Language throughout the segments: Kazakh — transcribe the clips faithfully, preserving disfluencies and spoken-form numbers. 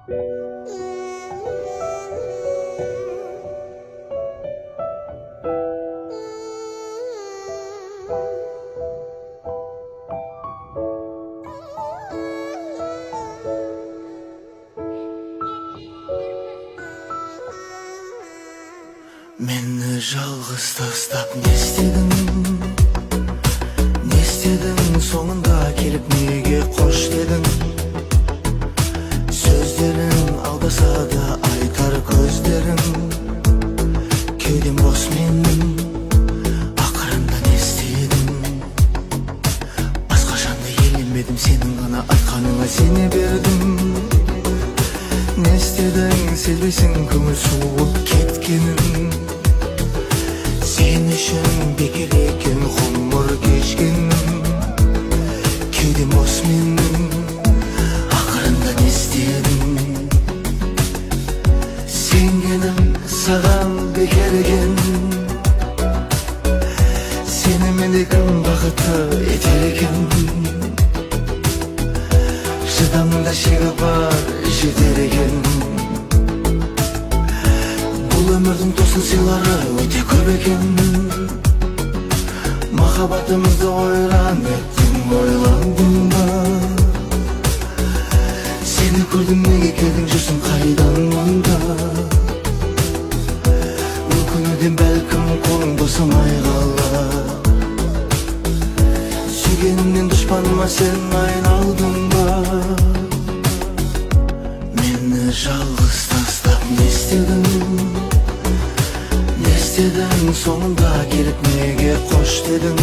Meni жалғыз тастап не істедің, не істедің, соңында келіп неге қош дедің? Сөздерің алдаса да айтар көздерің, кеудем бос менің, ақырында не істедің? Басқа жанды елемедім, сенің ғана айтқаныңа сене бердім. Не істедің, сезбейсің көңіл суып кеткенін? Сен үшін бекер екен ғұмыр кешкенім, кеудем бос менің, ақырында не істедің? Сенгенім саған бекер екен, сені менде кім бақытты етер екен? Шыдамда шегі бар, жетер екен. Бұл өмірдің тосын сыйлары өте көп екен. Махаббатымызды ойран еттің, ойландың ба? Сені көрдім, неге келдің, жүрсің қайдан мұнда? Өкінуден бәлкім қолың босамай қалар. Сүйгенімнен дұшпаныма сен айналдың ба? Мені жалғыз тастап не істедің? Не істедің, соңында келіп неге қош дедің?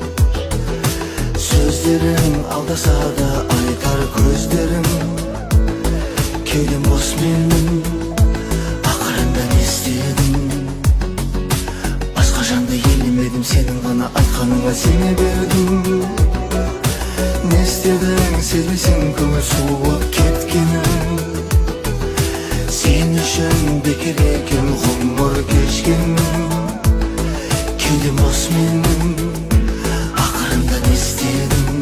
Сөздерің алдаса да айтар көздерің, кеудем бос менің, ақырында не істедің? Басқа жанды елемедім, сенің ғана айтқаныңа сене бердім. Не істедің, сезбейсің көңіл суып кеткенін? Сен үшін бекер екен ғұмыр кешкенім, кеудем бос менің, ақырында не істедің?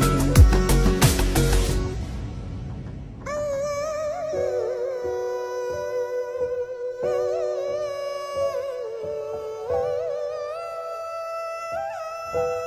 you